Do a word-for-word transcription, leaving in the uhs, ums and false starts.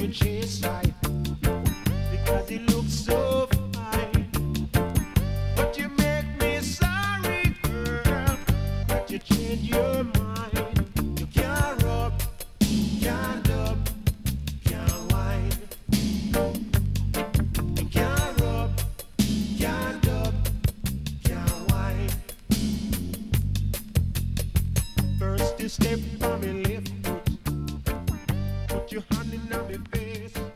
you chase right because you look so fine. But you make me sorry, girl, that you change your mind. You can't rub, can't dub, can't wine. You can't rub, can't dub, can't wine. First you step on me left foot, put your hand in my face.